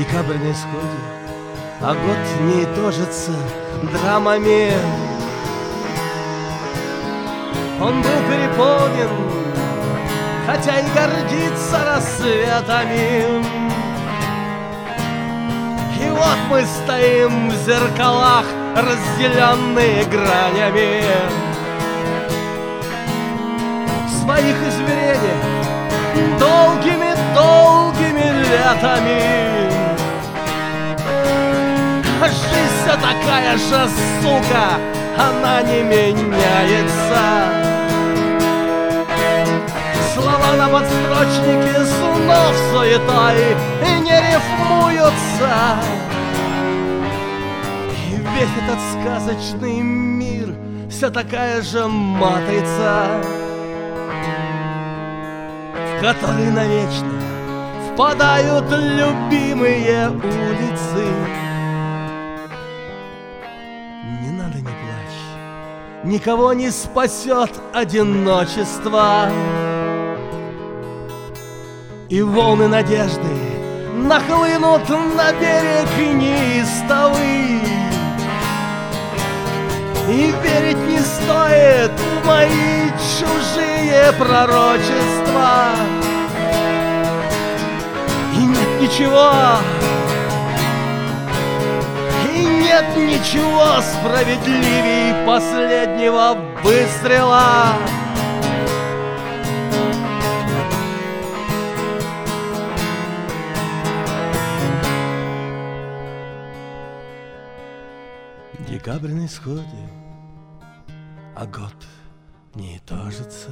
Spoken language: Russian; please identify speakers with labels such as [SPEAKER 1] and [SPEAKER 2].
[SPEAKER 1] Декабрь на исходе, а год не итожится драмами. Он был переполнен, хотя и гордится рассветами. И вот мы стоим в зеркалах, разделенные гранями. В своих измерениях долгими летами. А жизнь все такая же, сука, она не меняется. Слова на подстрочнике снов суетой и не рифмуются. И весь этот сказочный мир все такая же матрица, в которой навечно впадают любимые улицы. Не надо, не плачь, никого не спасет одиночество. И волны надежды нахлынут на берег неистовый. И верить не стоит в мои чужие пророчества. И нет ничего справедливей последнего выстрела. Декабрь на исходе, а год не итожится.